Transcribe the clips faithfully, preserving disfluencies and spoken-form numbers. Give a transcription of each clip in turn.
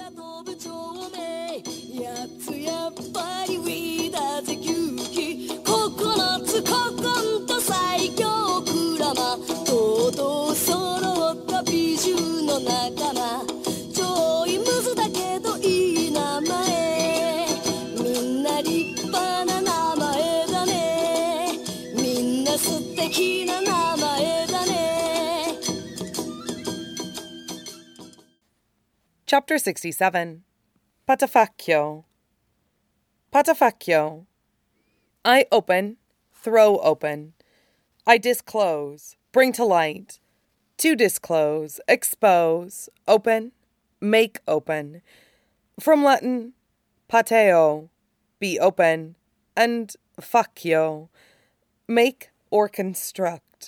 Chapter sixty-seven. Patafacchio. Patafacchio. I open, throw open. I disclose, bring to light. To disclose, expose, open, make open. From Latin, pateo, be open, and faccio, make or construct.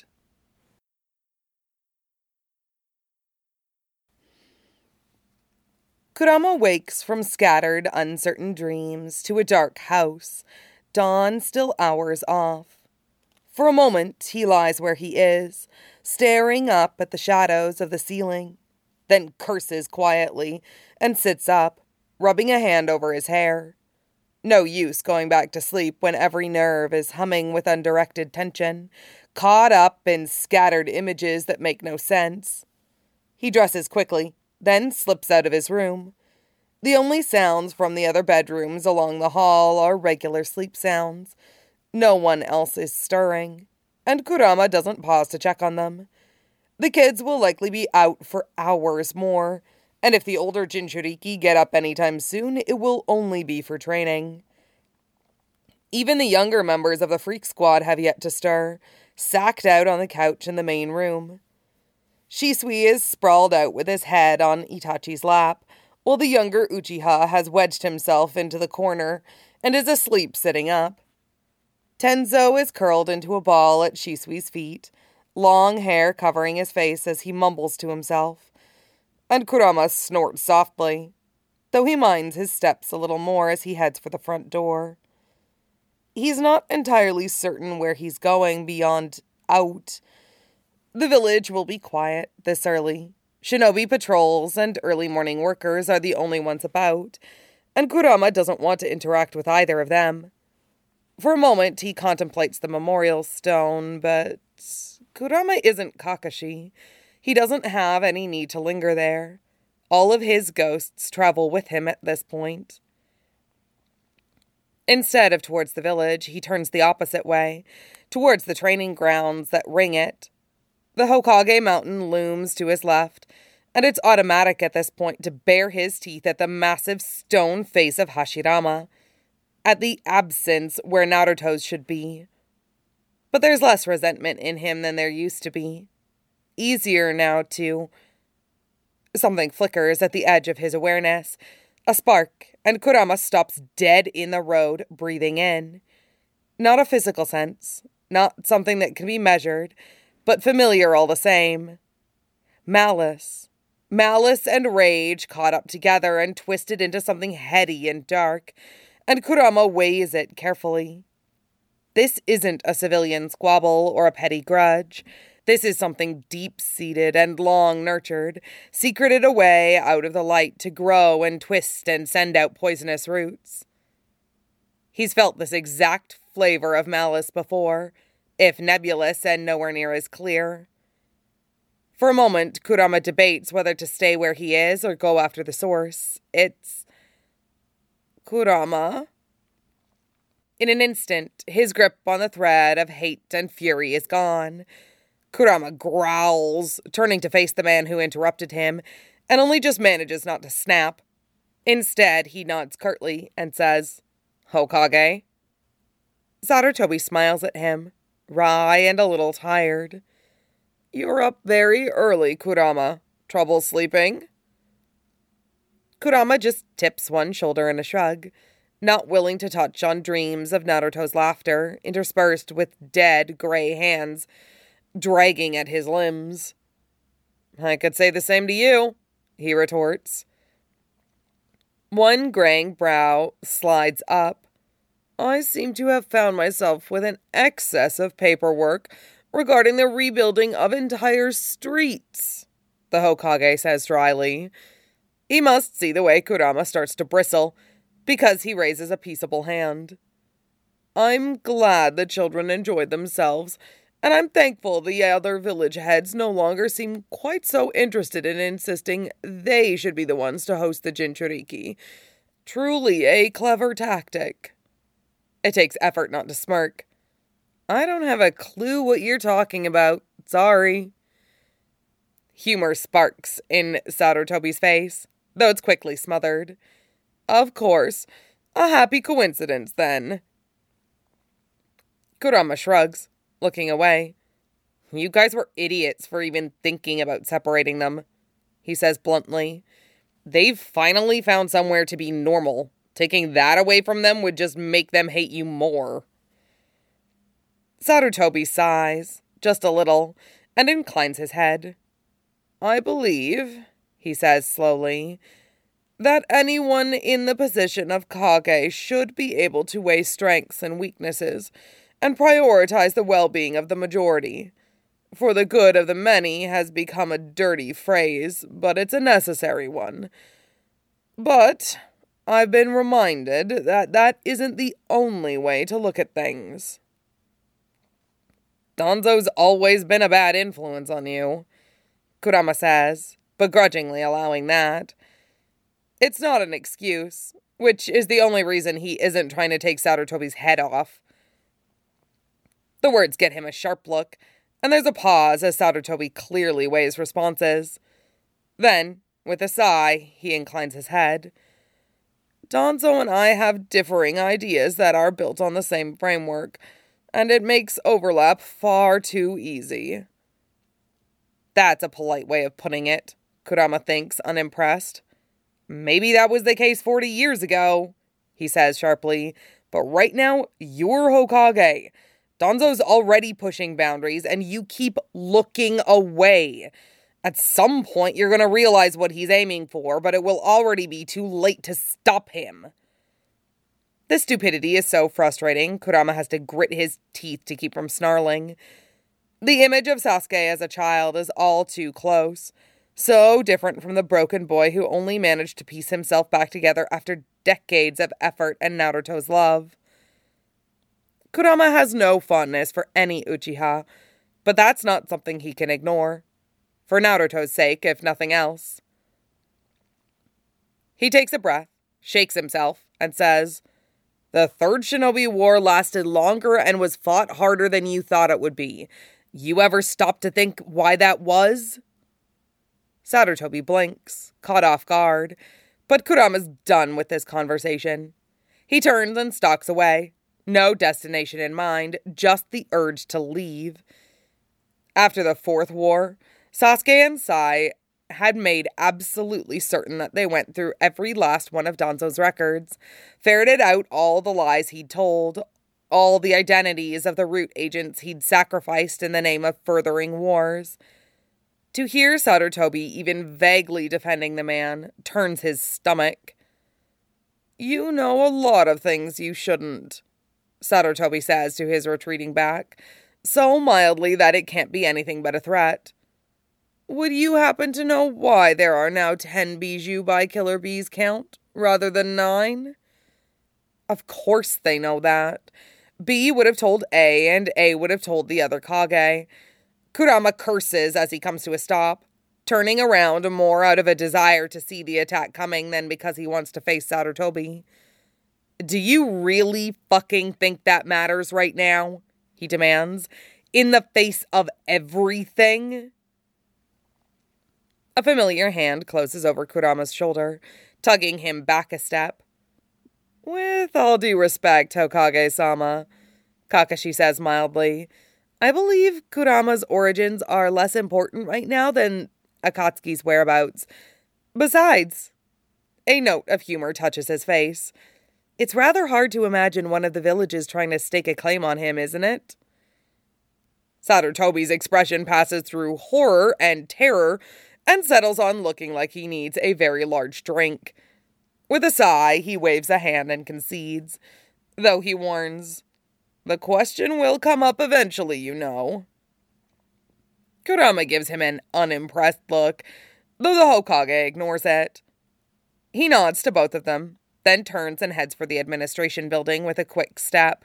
Kurama wakes from scattered, uncertain dreams to a dark house, dawn still hours off. For a moment, he lies where he is, staring up at the shadows of the ceiling, then curses quietly and sits up, rubbing a hand over his hair. No use going back to sleep when every nerve is humming with undirected tension, caught up in scattered images that make no sense. He dresses quickly, then slips out of his room. The only sounds from the other bedrooms along the hall are regular sleep sounds. No one else is stirring, and Kurama doesn't pause to check on them. The kids will likely be out for hours more, and if the older Jinchuriki get up anytime soon, it will only be for training. Even the younger members of the freak squad have yet to stir, sacked out on the couch in the main room. Shisui is sprawled out with his head on Itachi's lap, while the younger Uchiha has wedged himself into the corner and is asleep sitting up. Tenzo is curled into a ball at Shisui's feet, long hair covering his face as he mumbles to himself, and Kurama snorts softly, though he minds his steps a little more as he heads for the front door. He's not entirely certain where he's going beyond out. The village will be quiet this early. Shinobi patrols and early morning workers are the only ones about, and Kurama doesn't want to interact with either of them. For a moment, he contemplates the memorial stone, but Kurama isn't Kakashi. He doesn't have any need to linger there. All of his ghosts travel with him at this point. Instead of towards the village, he turns the opposite way, towards the training grounds that ring it. The Hokage Mountain looms to his left, and it's automatic at this point to bare his teeth at the massive stone face of Hashirama, at the absence where Naruto's should be. But there's less resentment in him than there used to be. Easier now to... Something flickers at the edge of his awareness, a spark, and Kurama stops dead in the road, breathing in. Not a physical sense, not something that can be measured, but familiar all the same. Malice. Malice and rage caught up together and twisted into something heady and dark, and Kurama weighs it carefully. This isn't a civilian squabble or a petty grudge. This is something deep-seated and long-nurtured, secreted away out of the light to grow and twist and send out poisonous roots. He's felt this exact flavor of malice before, if nebulous and nowhere near as clear. For a moment, Kurama debates whether to stay where he is or go after the source. It's... Kurama? In an instant, his grip on the thread of hate and fury is gone. Kurama growls, turning to face the man who interrupted him, and only just manages not to snap. Instead, he nods curtly and says, "Hokage?" Sarutobi smiles at him, wry and a little tired. "You're up very early, Kurama. Trouble sleeping?" Kurama just tips one shoulder in a shrug, not willing to touch on dreams of Naruto's laughter, interspersed with dead, gray hands dragging at his limbs. "I could say the same to you," he retorts. One graying brow slides up. "I seem to have found myself with an excess of paperwork regarding the rebuilding of entire streets," the Hokage says dryly. He must see the way Kurama starts to bristle, because he raises a peaceable hand. I'm glad the children enjoyed themselves, and I'm thankful the other village heads no longer seem quite so interested in insisting they should be the ones to host the Jinchuriki. Truly a clever tactic. It takes effort not to smirk. I don't have a clue what you're talking about. Sorry. Humor sparks in Sarutobi's face, though it's quickly smothered. Of course. A happy coincidence, then. Kurama shrugs, looking away. You guys were idiots for even thinking about separating them, he says bluntly. They've finally found somewhere to be normal. Taking that away from them would just make them hate you more. Sarutobi sighs, just a little, and inclines his head. I believe, he says slowly, that anyone in the position of Kage should be able to weigh strengths and weaknesses and prioritize the well-being of the majority. For the good of the many has become a dirty phrase, but it's a necessary one. But I've been reminded that that isn't the only way to look at things. Danzo's always been a bad influence on you, Kurama says, begrudgingly allowing that. It's not an excuse, which is the only reason he isn't trying to take Sarutobi's head off. The words get him a sharp look, and there's a pause as Sarutobi clearly weighs responses. Then, with a sigh, he inclines his head. Danzo and I have differing ideas that are built on the same framework, and it makes overlap far too easy. That's a polite way of putting it, Kurama thinks, unimpressed. Maybe that was the case forty years ago, he says sharply, but right now, you're Hokage. Danzo's already pushing boundaries, and you keep looking away. At some point, you're going to realize what he's aiming for, but it will already be too late to stop him. This stupidity is so frustrating, Kurama has to grit his teeth to keep from snarling. The image of Sasuke as a child is all too close. So different from the broken boy who only managed to piece himself back together after decades of effort and Naruto's love. Kurama has no fondness for any Uchiha, but that's not something he can ignore. For Naruto's sake, if nothing else. He takes a breath, shakes himself, and says, The Third Shinobi War lasted longer and was fought harder than you thought it would be. You ever stop to think why that was? Sarutobi blinks, caught off guard, but Kurama's done with this conversation. He turns and stalks away. No destination in mind, just the urge to leave. After the Fourth War, Sasuke and Sai had made absolutely certain that they went through every last one of Danzo's records, ferreted out all the lies he'd told, all the identities of the root agents he'd sacrificed in the name of furthering wars. To hear Sarutobi even vaguely defending the man turns his stomach. You know a lot of things you shouldn't, Sarutobi says to his retreating back, so mildly that it can't be anything but a threat. Would you happen to know why there are now ten Bijou by Killer Bee's count, rather than nine? Of course they know that. B would have told A, and A would have told the other Kage. Kurama curses as he comes to a stop, turning around more out of a desire to see the attack coming than because he wants to face Sarutobi. Do you really fucking think that matters right now? He demands, in the face of everything. A familiar hand closes over Kurama's shoulder, tugging him back a step. With all due respect, Hokage-sama, Kakashi says mildly, I believe Kurama's origins are less important right now than Akatsuki's whereabouts. Besides, a note of humor touches his face. It's rather hard to imagine one of the villages trying to stake a claim on him, isn't it? Sarutobi's expression passes through horror and terror and settles on looking like he needs a very large drink. With a sigh, he waves a hand and concedes, though he warns, the question will come up eventually, you know. Kurama gives him an unimpressed look, though the Hokage ignores it. He nods to both of them, then turns and heads for the administration building with a quick step.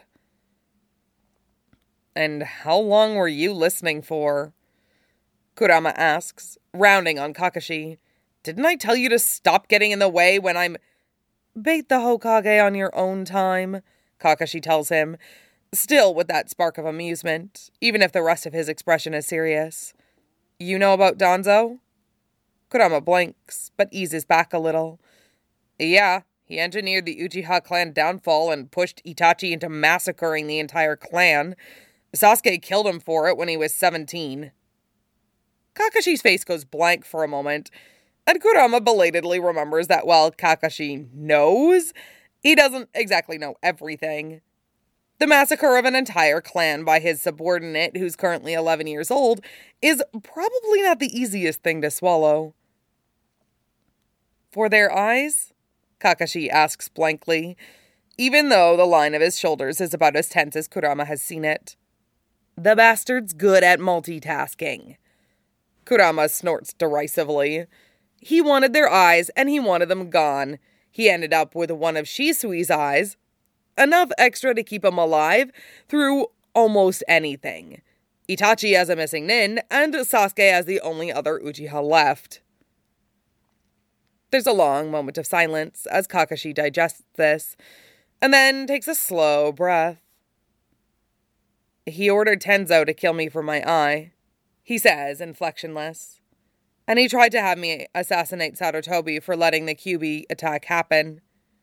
"And how long were you listening for?" Kurama asks, rounding on Kakashi. "Didn't I tell you to stop getting in the way when I'm—" "Bait the Hokage on your own time," Kakashi tells him, still with that spark of amusement, even if the rest of his expression is serious. "You know about Danzo?" Kurama blinks, but eases back a little. "Yeah, he engineered the Uchiha clan downfall and pushed Itachi into massacring the entire clan. Sasuke killed him for it when he was seventeen. Kakashi's face goes blank for a moment, and Kurama belatedly remembers that while Kakashi knows, he doesn't exactly know everything. The massacre of an entire clan by his subordinate, who's currently eleven years old, is probably not the easiest thing to swallow. "For their eyes?" Kakashi asks blankly, even though the line of his shoulders is about as tense as Kurama has seen it. "The bastard's good at multitasking." Kurama snorts derisively. He wanted their eyes, and he wanted them gone. He ended up with one of Shisui's eyes, enough extra to keep him alive through almost anything. Itachi as a missing nin, and Sasuke as the only other Uchiha left. There's a long moment of silence as Kakashi digests this, and then takes a slow breath. "He ordered Tenzo to kill me for my eye," he says, inflectionless. "And he tried to have me assassinate Sarutobi for letting the Kyuubi attack happen.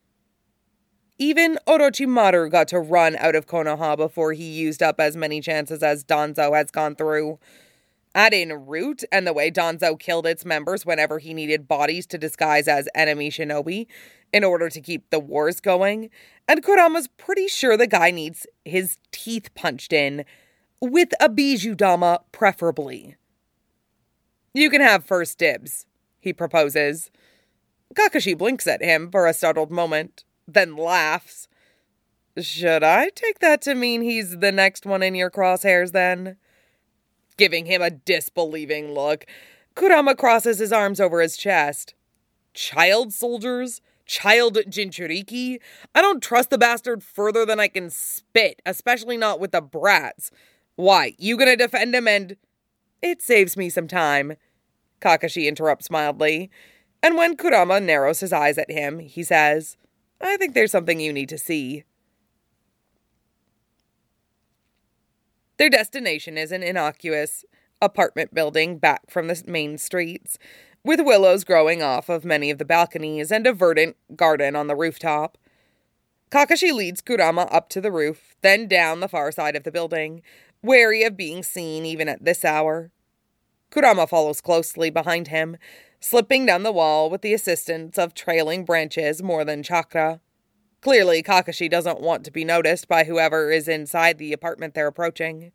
Even Orochimaru got to run out of Konoha before he used up as many chances as Danzo has gone through. Add in Root and the way Danzo killed its members whenever he needed bodies to disguise as enemy shinobi in order to keep the wars going, and Kurama's pretty sure the guy needs his teeth punched in, with a Bijudama preferably. "You can have first dibs," he proposes. Kakashi blinks at him for a startled moment, then laughs. "Should I take that to mean he's the next one in your crosshairs, then?" Giving him a disbelieving look, Kurama crosses his arms over his chest. "Child soldiers? Child Jinchuriki? I don't trust the bastard further than I can spit, especially not with the brats. Why, you gonna defend him and—" "It saves me some time," Kakashi interrupts mildly, and when Kurama narrows his eyes at him, he says, "I think there's something you need to see." Their destination is an innocuous apartment building back from the main streets, with willows growing off of many of the balconies and a verdant garden on the rooftop. Kakashi leads Kurama up to the roof, then down the far side of the building, wary of being seen even at this hour. Kurama follows closely behind him, slipping down the wall with the assistance of trailing branches more than chakra. Clearly, Kakashi doesn't want to be noticed by whoever is inside the apartment they're approaching.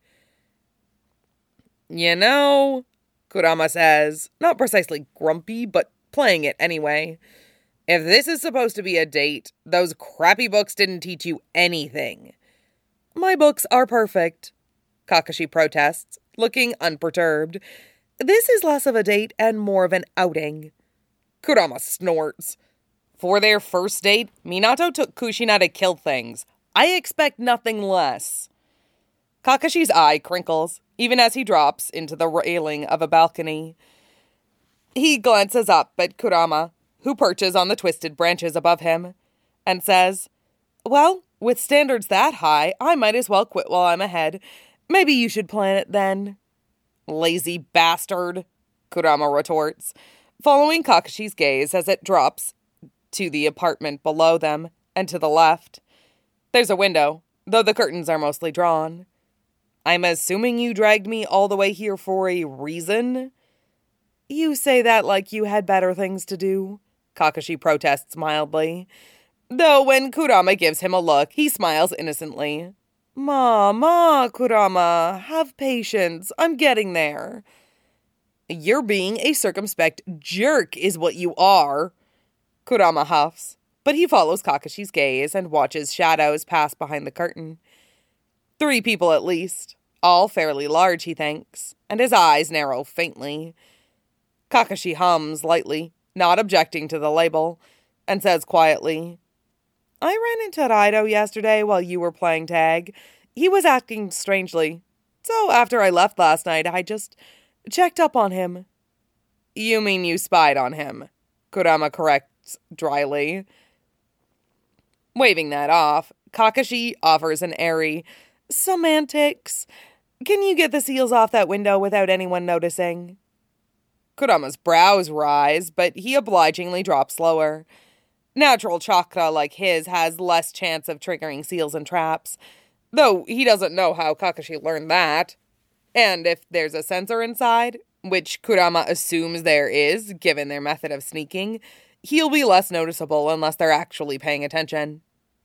"You know," Kurama says, not precisely grumpy, but playing it anyway, "if this is supposed to be a date, those crappy books didn't teach you anything." "My books are perfect," Kakashi protests, looking unperturbed. "This is less of a date and more of an outing." Kurama snorts. For their first date, Minato took Kushina to kill things. I expect nothing less. Kakashi's eye crinkles, even as he drops into the railing of a balcony. He glances up at Kurama, who perches on the twisted branches above him, and says, "Well, with standards that high, I might as well quit while I'm ahead. Maybe you should plan it then." "Lazy bastard," Kurama retorts, following Kakashi's gaze as it drops to the apartment below them and to the left. There's a window, though the curtains are mostly drawn. "I'm assuming you dragged me all the way here for a reason?" "You say that like you had better things to do," Kakashi protests mildly, though when Kurama gives him a look, he smiles innocently. "Ma, ma, Kurama, have patience, I'm getting there." "You're being a circumspect jerk is what you are," Kurama huffs, but he follows Kakashi's gaze and watches shadows pass behind the curtain. Three people at least, all fairly large, he thinks, and his eyes narrow faintly. Kakashi hums lightly, not objecting to the label, and says quietly, I ran into Raido yesterday while you were playing tag. He was acting strangely. So after I left last night, I just checked up on him. You mean you spied on him? Kurama corrects dryly. Waving that off, Kakashi offers an airy, semantics. Can you get the seals off that window without anyone noticing? Kurama's brows rise, but he obligingly drops lower. Natural chakra like his has less chance of triggering seals and traps, though he doesn't know how Kakashi learned that. And if there's a sensor inside, which Kurama assumes there is, given their method of sneaking, he'll be less noticeable unless they're actually paying attention.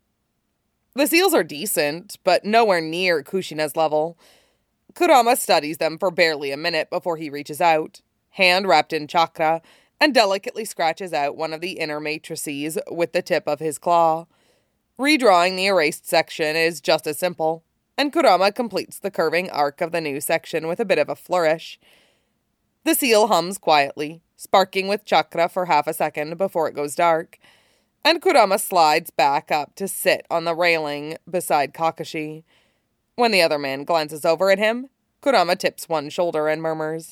The seals are decent, but nowhere near Kushina's level. Kurama studies them for barely a minute before he reaches out, hand wrapped in chakra, and delicately scratches out one of the inner matrices with the tip of his claw. Redrawing the erased section is just as simple, and Kurama completes the curving arc of the new section with a bit of a flourish. The seal hums quietly, sparking with chakra for half a second before it goes dark, and Kurama slides back up to sit on the railing beside Kakashi. When the other man glances over at him, Kurama tips one shoulder and murmurs,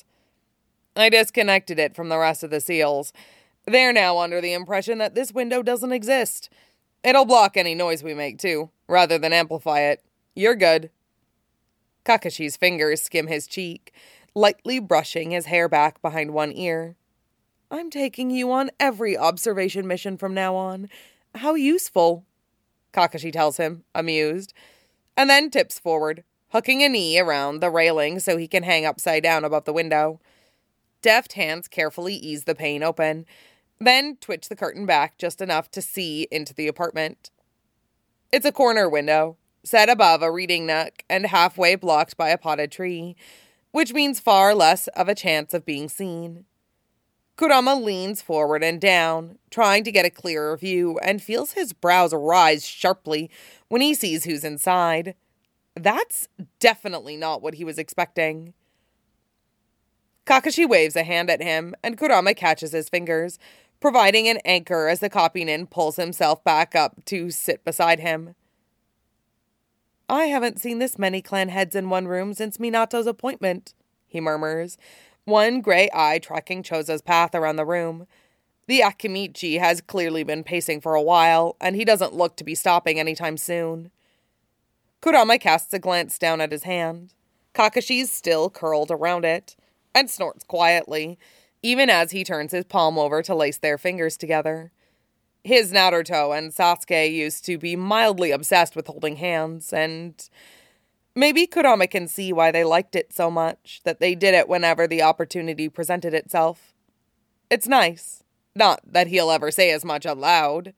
I disconnected it from the rest of the seals. They're now under the impression that this window doesn't exist. It'll block any noise we make, too, rather than amplify it. You're good. Kakashi's fingers skim his cheek, lightly brushing his hair back behind one ear. I'm taking you on every observation mission from now on. How useful, Kakashi tells him, amused, and then tips forward, hooking a knee around the railing so he can hang upside down above the window. Deft hands carefully ease the pane open, then twitch the curtain back just enough to see into the apartment. It's a corner window, set above a reading nook and halfway blocked by a potted tree, which means far less of a chance of being seen. Kurama leans forward and down, trying to get a clearer view, and feels his brows rise sharply when he sees who's inside. That's definitely not what he was expecting. Kakashi waves a hand at him, and Kurama catches his fingers, providing an anchor as the copynin pulls himself back up to sit beside him. I haven't seen this many clan heads in one room since Minato's appointment, he murmurs, one gray eye tracking Chozo's path around the room. The Akimichi has clearly been pacing for a while, and he doesn't look to be stopping anytime soon. Kurama casts a glance down at his hand. Kakashi's still curled around it, and snorts quietly, even as he turns his palm over to lace their fingers together. His Naruto and Sasuke used to be mildly obsessed with holding hands, and maybe Kurama can see why they liked it so much, that they did it whenever the opportunity presented itself. It's nice. Not that he'll ever say as much aloud.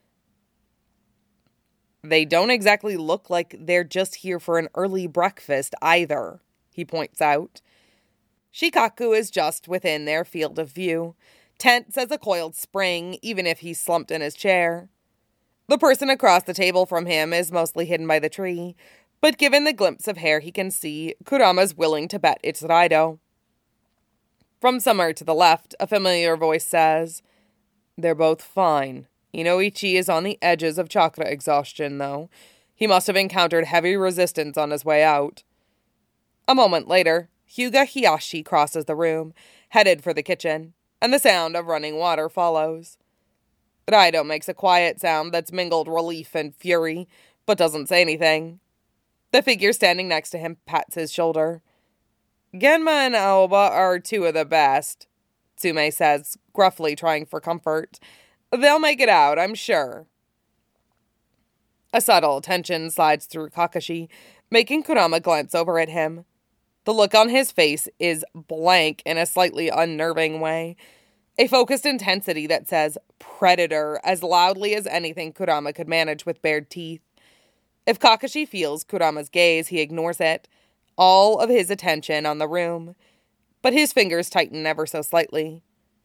They don't exactly look like they're just here for an early breakfast either, he points out. Shikaku is just within their field of view, tense as a coiled spring, even if he's slumped in his chair. The person across the table from him is mostly hidden by the tree, but given the glimpse of hair he can see, Kurama's willing to bet it's Raido. From somewhere to the left, a familiar voice says, They're both fine. Inoichi is on the edges of chakra exhaustion, though. He must have encountered heavy resistance on his way out. A moment later, Hyuga Hiyashi crosses the room, headed for the kitchen, and the sound of running water follows. Raido makes a quiet sound that's mingled relief and fury, but doesn't say anything. The figure standing next to him pats his shoulder. Genma and Aoba are two of the best, Tsume says, gruffly trying for comfort. They'll make it out, I'm sure. A subtle tension slides through Kakashi, making Kurama glance over at him. The look on his face is blank in a slightly unnerving way. A focused intensity that says predator as loudly as anything Kurama could manage with bared teeth. If Kakashi feels Kurama's gaze, he ignores it, all of his attention on the room. But his fingers tighten ever so slightly.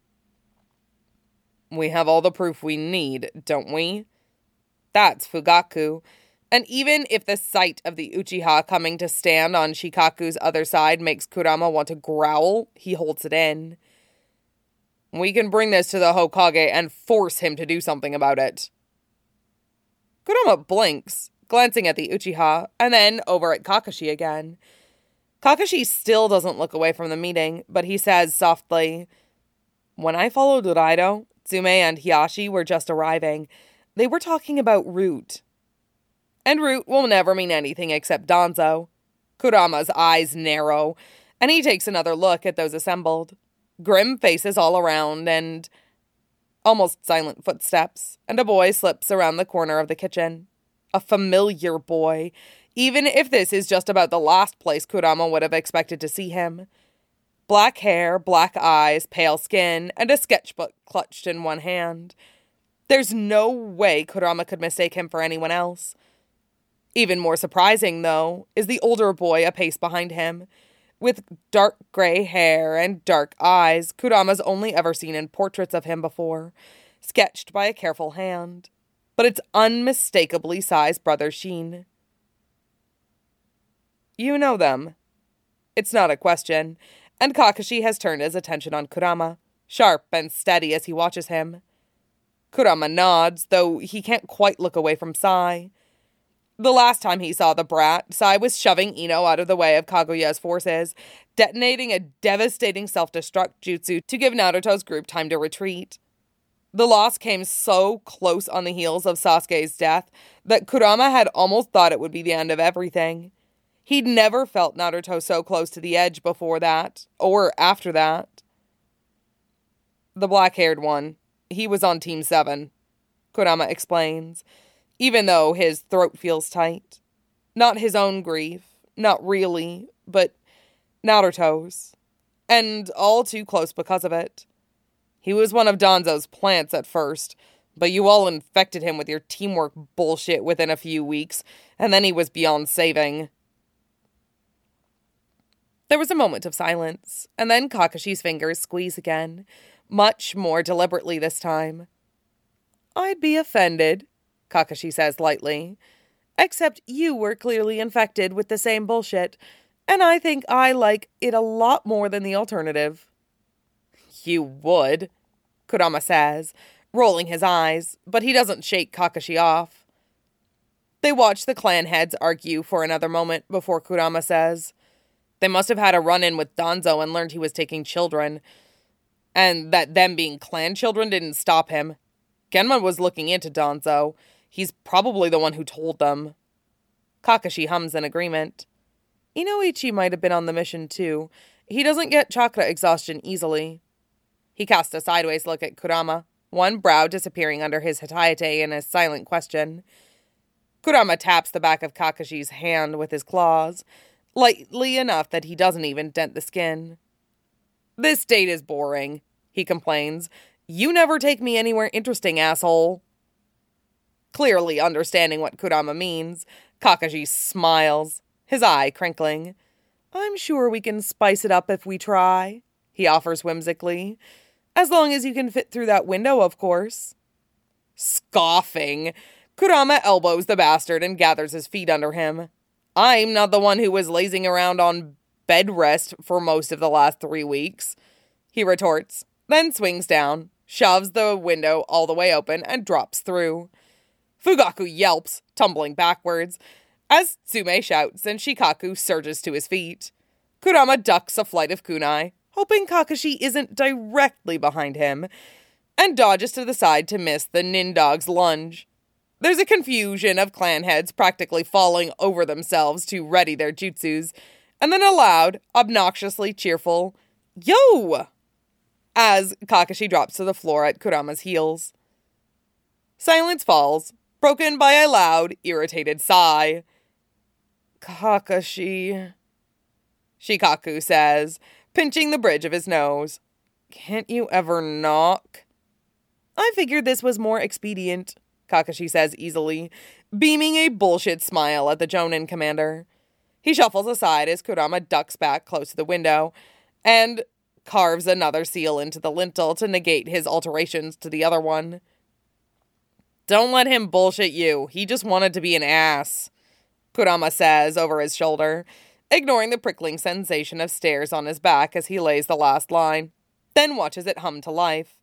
We have all the proof we need, don't we? That's Fugaku. And even if the sight of the Uchiha coming to stand on Shikaku's other side makes Kurama want to growl, he holds it in. We can bring this to the Hokage and force him to do something about it. Kurama blinks, glancing at the Uchiha, and then over at Kakashi again. Kakashi still doesn't look away from the meeting, but he says softly, "When I followed Raido, Tsume and Hiashi were just arriving. They were talking about Root. And Root will never mean anything except Danzo." Kurama's eyes narrow, and he takes another look at those assembled. Grim faces all around, and almost silent footsteps, and a boy slips around the corner of the kitchen. A familiar boy, even if this is just about the last place Kurama would have expected to see him. Black hair, black eyes, pale skin, and a sketchbook clutched in one hand. There's no way Kurama could mistake him for anyone else. Even more surprising, though, is the older boy a pace behind him. With dark gray hair and dark eyes Kurama's only ever seen in portraits of him before, sketched by a careful hand. But it's unmistakably Sai's brother Shin. You know them. It's not a question, and Kakashi has turned his attention on Kurama, sharp and steady as he watches him. Kurama nods, though he can't quite look away from Sai. The last time he saw the brat, Sai was shoving Ino out of the way of Kaguya's forces, detonating a devastating self-destruct jutsu to give Naruto's group time to retreat. The loss came so close on the heels of Sasuke's death that Kurama had almost thought it would be the end of everything. He'd never felt Naruto so close to the edge before that, or after that. The black-haired one, he was on Team seven, Kurama explains, even though his throat feels tight. Not his own grief, not really, but Naruto's. And all too close because of it. He was one of Danzo's plants at first, but you all infected him with your teamwork bullshit within a few weeks, and then he was beyond saving. There was a moment of silence, and then Kakashi's fingers squeeze again, much more deliberately this time. "I'd be offended," Kakashi says lightly. "Except you were clearly infected with the same bullshit, and I think I like it a lot more than the alternative." "You would," Kurama says, rolling his eyes, but he doesn't shake Kakashi off. They watch the clan heads argue for another moment before Kurama says, "They must have had a run-in with Danzo and learned he was taking children, and that them being clan children didn't stop him. Genma was looking into Danzo. He's probably the one who told them." Kakashi hums in agreement. Inoichi might have been on the mission too. He doesn't get chakra exhaustion easily. He casts a sideways look at Kurama, one brow disappearing under his hataite in a silent question. Kurama taps the back of Kakashi's hand with his claws, lightly enough that he doesn't even dent the skin. "This date is boring," he complains. "You never take me anywhere interesting, asshole." Clearly understanding what Kurama means, Kakashi smiles, his eye crinkling. "I'm sure we can spice it up if we try," he offers whimsically. "As long as you can fit through that window, of course." Scoffing, Kurama elbows the bastard and gathers his feet under him. "I'm not the one who was lazing around on bed rest for most of the last three weeks, he retorts, then swings down, shoves the window all the way open, and drops through. Fugaku yelps, tumbling backwards, as Tsume shouts and Shikaku surges to his feet. Kurama ducks a flight of kunai, hoping Kakashi isn't directly behind him, and dodges to the side to miss the Nindog's lunge. There's a confusion of clan heads practically falling over themselves to ready their jutsus, and then a loud, obnoxiously cheerful, "Yo!" as Kakashi drops to the floor at Kurama's heels. Silence falls, broken by a loud, irritated sigh. "Kakashi," Shikaku says, pinching the bridge of his nose. "Can't you ever knock?" "I figured this was more expedient," Kakashi says easily, beaming a bullshit smile at the Jonin commander. He shuffles aside as Kurama ducks back close to the window, and carves another seal into the lintel to negate his alterations to the other one. "Don't let him bullshit you. He just wanted to be an ass," Kurama says over his shoulder, ignoring the prickling sensation of stairs on his back as he lays the last line. then watches it hum to life.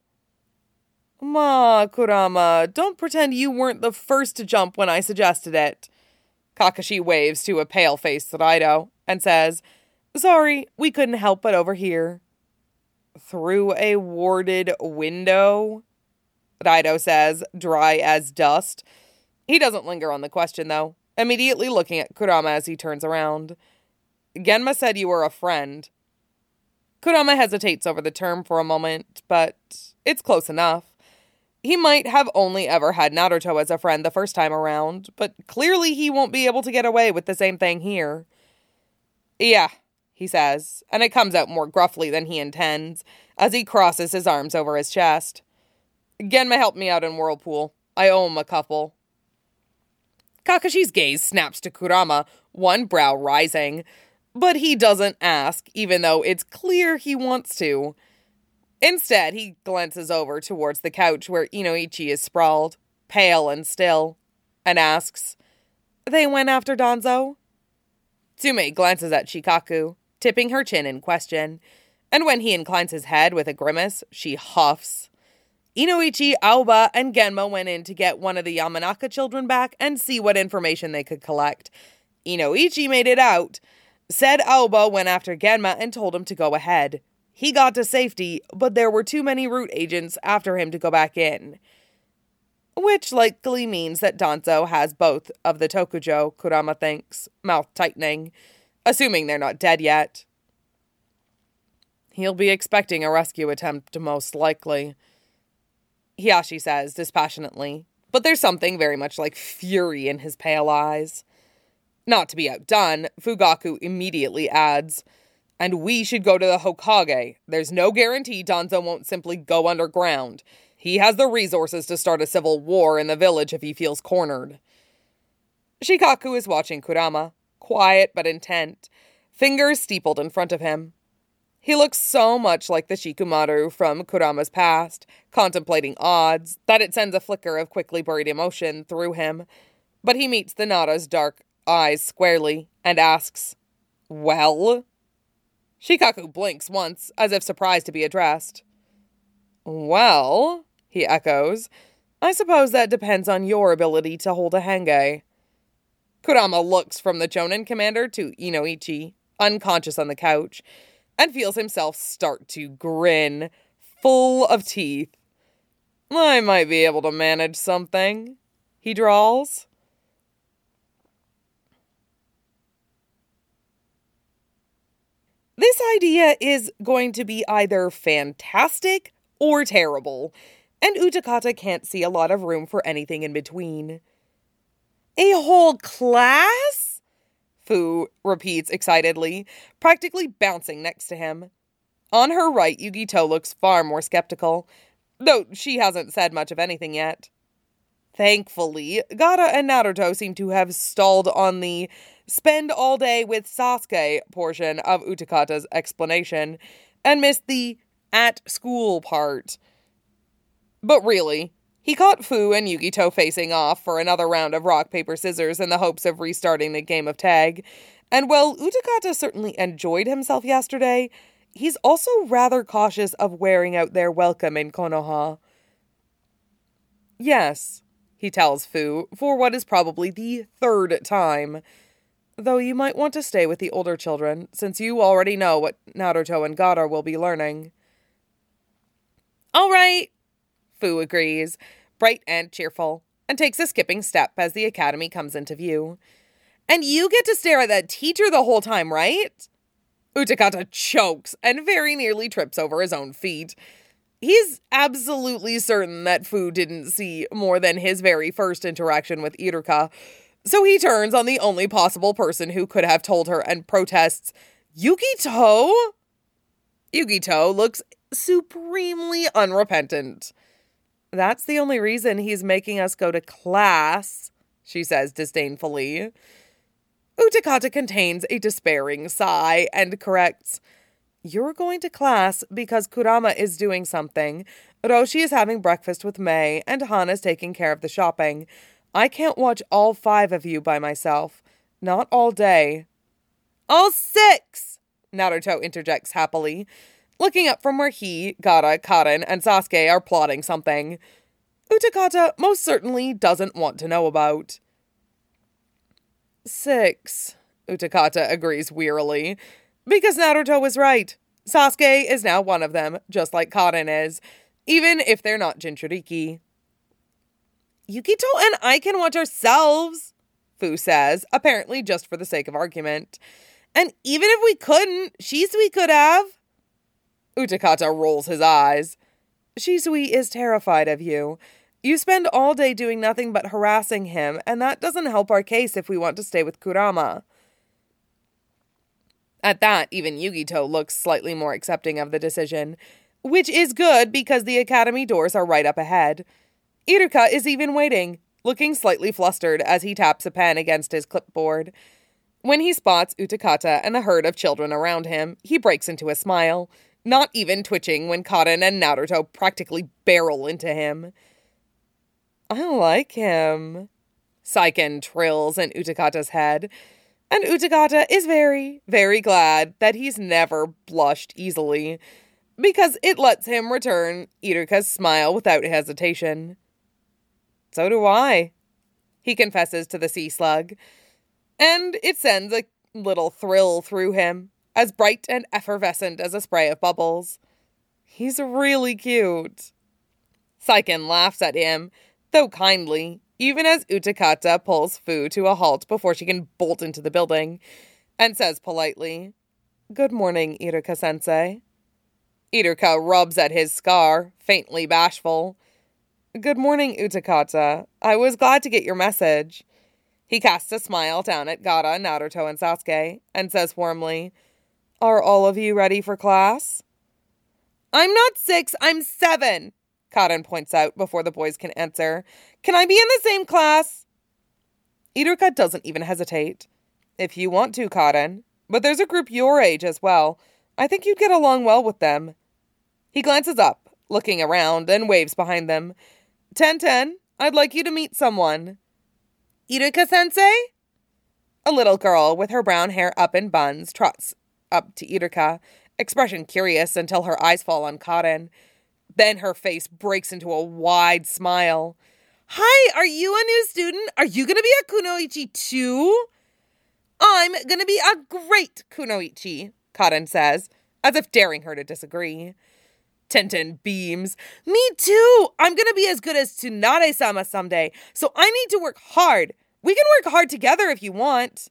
Ma, Kurama, don't pretend you weren't the first to jump when I suggested it. Kakashi waves to a pale-faced Raido and says, Sorry, we couldn't help but overhear. Through a warded window? Raido says, dry as dust. He doesn't linger on the question, though, immediately looking at Kurama as he turns around. Genma said you were a friend. Kurama hesitates over the term for a moment, but it's close enough. He might have only ever had Naruto as a friend the first time around, but clearly he won't be able to get away with the same thing here. Yeah, he says, and it comes out more gruffly than he intends, as he crosses his arms over his chest. Genma helped me out in Whirlpool. I owe him a couple. Kakashi's gaze snaps to Kurama, one brow rising, but he doesn't ask, even though it's clear he wants to. Instead, he glances over towards the couch where Inoichi is sprawled, pale and still, and asks, They went after Danzo? Tsume glances at Shikaku, tipping her chin in question, and when he inclines his head with a grimace, she huffs. Inoichi, Aoba, and Genma went in to get one of the Yamanaka children back and see what information they could collect. Inoichi made it out. Said Aoba went after Genma and told him to go ahead. He got to safety, but there were too many root agents after him to go back in. Which likely means that Danzo has both of the Tokujo, Kurama thinks, mouth tightening, assuming they're not dead yet. He'll be expecting a rescue attempt, most likely, Hiashi says dispassionately, but there's something very much like fury in his pale eyes. Not to be outdone, Fugaku immediately adds, And we should go to the Hokage. There's no guarantee Danzo won't simply go underground. He has the resources to start a civil war in the village if he feels cornered. Shikaku is watching Kurama, quiet but intent, fingers steepled in front of him. He looks so much like the Shikumaru from Kurama's past, contemplating odds, that it sends a flicker of quickly buried emotion through him. But he meets the Nara's dark eyes squarely and asks, Well? Shikaku blinks once, as if surprised to be addressed. Well, he echoes, I suppose that depends on your ability to hold a henge. Kurama looks from the Jonin commander to Inoichi, unconscious on the couch, and feels himself start to grin, full of teeth. I might be able to manage something, he drawls. This idea is going to be either fantastic or terrible, and Utakata can't see a lot of room for anything in between. A whole class? Fu repeats excitedly, practically bouncing next to him. On her right, Yugito looks far more skeptical, though she hasn't said much of anything yet. Thankfully, Gaara and Naruto seem to have stalled on the spend all day with Sasuke portion of Utakata's explanation, and missed the at school part. But really, he caught Fu and Yugito facing off for another round of rock, paper, scissors in the hopes of restarting the game of tag, and while Utakata certainly enjoyed himself yesterday, he's also rather cautious of wearing out their welcome in Konoha. Yes, he tells Fu, for what is probably the third time, though you might want to stay with the older children, since you already know what Naruto and Gaara will be learning. All right, Fu agrees, bright and cheerful, and takes a skipping step as the academy comes into view. And you get to stare at that teacher the whole time, right? Utakata chokes and very nearly trips over his own feet. He's absolutely certain that Fu didn't see more than his very first interaction with Iruka, so he turns on the only possible person who could have told her and protests, Yugito? Yugito looks supremely unrepentant. That's the only reason he's making us go to class, she says disdainfully. Utakata contains a despairing sigh and corrects, You're going to class because Kurama is doing something, Roshi is having breakfast with Mei, and Hana's taking care of the shopping. I can't watch all five of you by myself. Not all day. All six, Naruto interjects happily. looking up from where he, Gaara, Karin, and Sasuke are plotting something Utakata most certainly doesn't want to know about. Six, Utakata agrees wearily, because Naruto was right. Sasuke is now one of them, just like Karin is, even if they're not Jinchuriki. Yukito and I can watch ourselves, Fu says, apparently just for the sake of argument. And even if we couldn't, Shisui could have. Utakata rolls his eyes. Shisui is terrified of you. You spend all day doing nothing but harassing him, and that doesn't help our case if we want to stay with Kurama. At that, even Yugito looks slightly more accepting of the decision, which is good because the academy doors are right up ahead. Iruka is even waiting, looking slightly flustered as he taps a pen against his clipboard. When he spots Utakata and the herd of children around him, he breaks into a smile, not even twitching when Karin and Naruto practically barrel into him. I like him, Saiken trills in Utakata's head, and Utakata is very, very glad that he's never blushed easily, because it lets him return Iruka's smile without hesitation. So do I, he confesses to the sea slug, and it sends a little thrill through him, as bright and effervescent as a spray of bubbles. He's really cute. Saiken laughs at him, though kindly, even as Utakata pulls Fu to a halt before she can bolt into the building, and says politely, Good morning, Iruka-sensei. Iruka rubs at his scar, faintly bashful. Good morning, Utakata. I was glad to get your message. He casts a smile down at Gaara, Naruto, and Sasuke, and says warmly, Are all of you ready for class? I'm not six, I'm seven, Karin points out before the boys can answer. Can I be in the same class? Iruka doesn't even hesitate. If you want to, Karin. But there's a group your age as well. I think you'd get along well with them. He glances up, looking around, and waves behind them. Ten-Ten, I'd like you to meet someone. Iruka-sensei? A little girl with her brown hair up in buns trots up to Iruka, expression curious until her eyes fall on Karin. Then her face breaks into a wide smile. Hi, are you a new student? Are you going to be a kunoichi too? I'm going to be a great kunoichi, Karin says, as if daring her to disagree. Ten-Ten beams. Me too! I'm going to be as good as Tsunade-sama someday, so I need to work hard. We can work hard together if you want.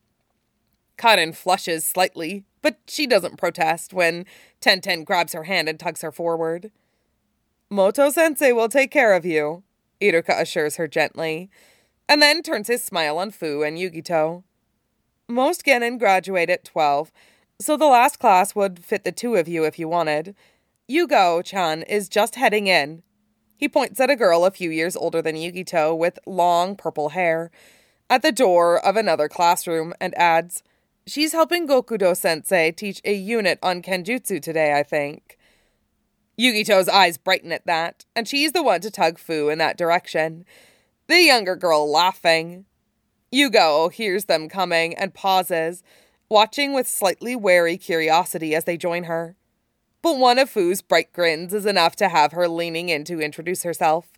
Karin flushes slightly, but she doesn't protest when Ten-Ten grabs her hand and tugs her forward. Moto-sensei will take care of you, Iruka assures her gently, and then turns his smile on Fu and Yugito. Most genin graduate at twelve, so the last class would fit the two of you if you wanted. Yugo-chan is just heading in. He points at a girl a few years older than Yugito with long purple hair, at the door of another classroom, and adds, She's helping Gokudo-sensei teach a unit on Kenjutsu today, I think. Yugito's eyes brighten at that, and she's the one to tug Fu in that direction, the younger girl laughing. Yugo hears them coming and pauses, watching with slightly wary curiosity as they join her. But one of Fu's bright grins is enough to have her leaning in to introduce herself.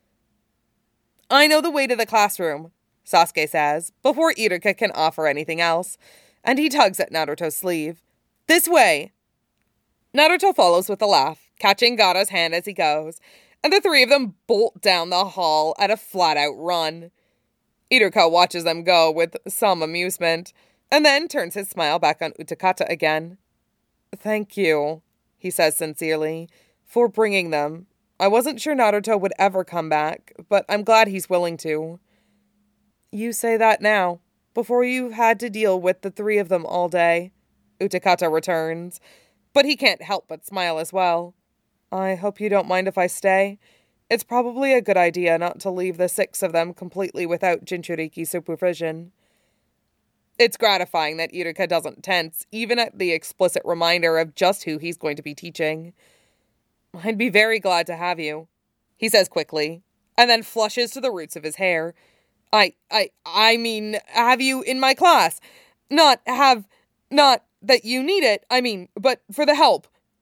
I know the way to the classroom, Sasuke says, before Iruka can offer anything else, and he tugs at Naruto's sleeve. This way! Naruto follows with a laugh, catching Gaara's hand as he goes, and the three of them bolt down the hall at a flat-out run. Iruka watches them go with some amusement, and then turns his smile back on Utakata again. Thank you, he says sincerely, for bringing them. I wasn't sure Naruto would ever come back, but I'm glad he's willing to. You say that now, before you've had to deal with the three of them all day, Utakata returns, but he can't help but smile as well. I hope you don't mind if I stay. It's probably a good idea not to leave the six of them completely without Jinchuriki supervision. It's gratifying that Iruka doesn't tense, even at the explicit reminder of just who he's going to be teaching. I'd be very glad to have you, he says quickly, and then flushes to the roots of his hair. I, I, I mean, have you in my class. Not have, not that you need it, I mean, but for the help.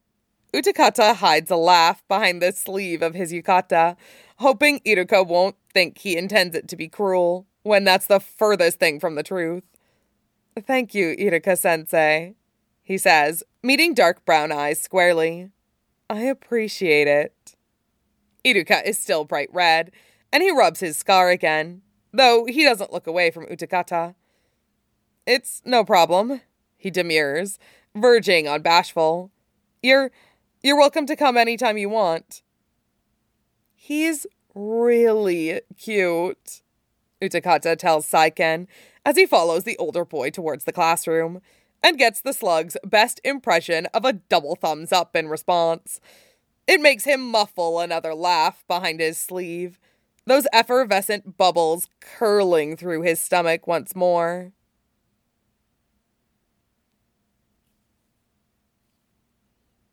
Utakata hides a laugh behind the sleeve of his yukata, hoping Iruka won't think he intends it to be cruel, when that's the furthest thing from the truth. "Thank you, Iruka-sensei," he says, meeting dark brown eyes squarely. "I appreciate it." Iruka is still bright red, and he rubs his scar again, though he doesn't look away from Utakata. "It's no problem," he demurs, verging on bashful. You're, you're welcome to come anytime you want." "He's really cute," Utakata tells Saiken as he follows the older boy towards the classroom, and gets the slug's best impression of a double thumbs up in response. It makes him muffle another laugh behind his sleeve, those effervescent bubbles curling through his stomach once more.